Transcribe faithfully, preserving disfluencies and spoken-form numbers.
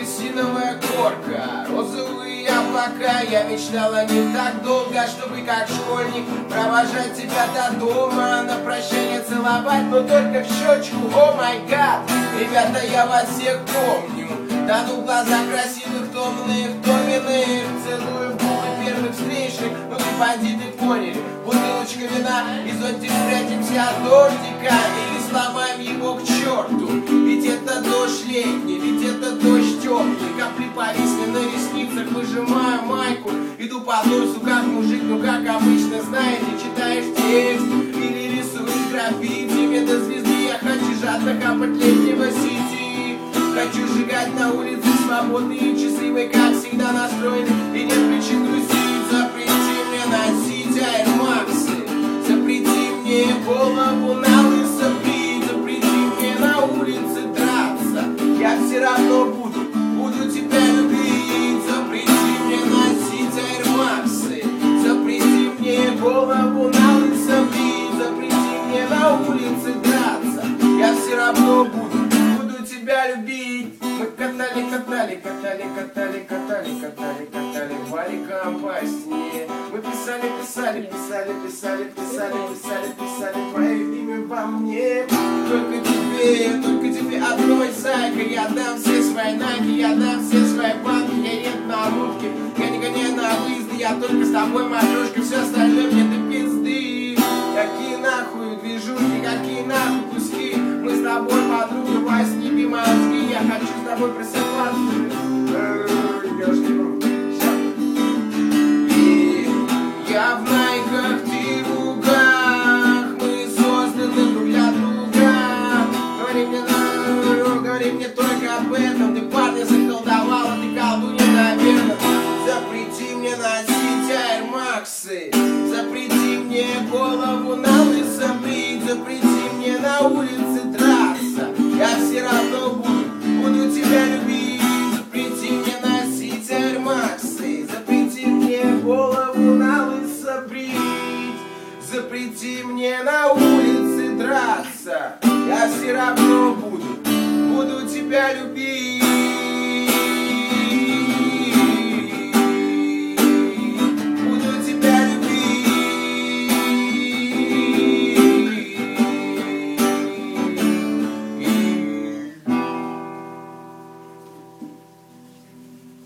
апельсиновая корка, розовые облака. Я мечтала не так долго, чтобы как школьник провожать тебя до дома, на прощание целовать, но только в щечку. О май гад, ребята, я вас всех помню. Тону в глаза красивых, томных, томенных, целую в губы первых встречных. Ну вы, бандиты, поняли, бутылочка вина и зонтик спрячемся от дождика или сломаем его к черту. Ведь это дождь летний, ведь это дождь теплый. Капли повисли на ресницах, выжимаю майку, иду по торсу как мужик, ну как обычно, знаете, читаешь текст или рисуешь граффити. Мне до звезды я хочу жадно капать летнего сити. Хочу сжигать на улице свободные часы. Мы как всегда настроены и нет причин грустить. Запрети мне носить аэромаксы, запрети мне голову на лысо брить, запрети мне на улице драться. Я все равно буду, буду тебя любить. Запрети мне носить аэромаксы, запрети мне голову на лысо брить, запрети мне на улице драться. Я все равно буду, буду тебя любить. Мы катали, катали, катали, катали, катали, катали, катали валиком по сне. Мы писали, писали, писали, писали, писали, писали, писали твое имя во мне. Только тебе, только тебе одной, зайка. Я дам все свои найки, я дам все свои банки. Я еду на рубке, я не гоняю на выезды. Я только с тобой, матрешка, все остальное мне до пизды. Какие нахуй движухи, какие нахуй куски. Мы с тобой, подруга, возьми мозги. Я хочу с тобой просыпаться. И я в найках, ты в лугах. Мы созданы друг для друга. Говори мне, говори мне только об этом. Ты парня заколдовала, ты колдунья, наверное. Запрети мне носить аэромаксы, запрети мне голову на лысо брить, запрети мне на улице драться. Я все равно буду, буду тебя любить. Запрети мне носить аэромаксы, запрети мне голову на лысо брить, запрети мне на улице драться. Я все равно буду, буду тебя любить.